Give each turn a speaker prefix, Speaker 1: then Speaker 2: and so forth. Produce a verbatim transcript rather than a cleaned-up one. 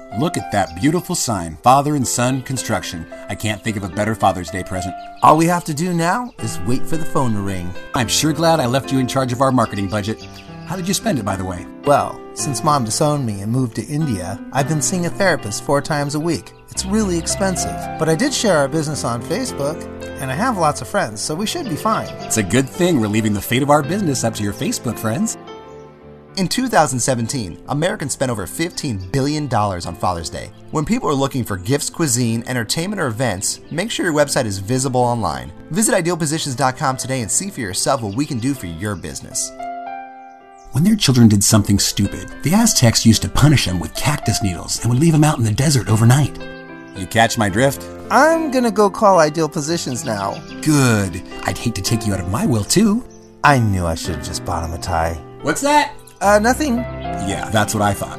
Speaker 1: Look at that beautiful sign, Father and Son Construction. I can't think of a better Father's Day present.
Speaker 2: All we have to do now is wait for the phone to ring.
Speaker 1: I'm sure glad I left you in charge of our marketing budget. How did you spend it, by the way?
Speaker 2: Well, since Mom disowned me and moved to India, I've been seeing a therapist four times a week. It's really expensive. But I did share our business on Facebook, and I have lots of friends, so we should be fine.
Speaker 1: It's a good thing we're leaving the fate of our business up to your Facebook friends.
Speaker 3: In two thousand seventeen, Americans spent over fifteen billion dollars on Father's Day. When people are looking for gifts, cuisine, entertainment, or events, make sure your website is visible online. Visit ideal positions dot com today and see for yourself what we can do for your business.
Speaker 1: When their children did something stupid, the Aztecs used to punish them with cactus needles and would leave them out in the desert overnight. You catch my drift?
Speaker 2: I'm gonna go call Ideal Positions now.
Speaker 1: Good. I'd hate to take you out of my will, too.
Speaker 2: I knew I should have just bought him a tie.
Speaker 1: What's that?
Speaker 2: Uh, nothing.
Speaker 1: Yeah, that's what I thought.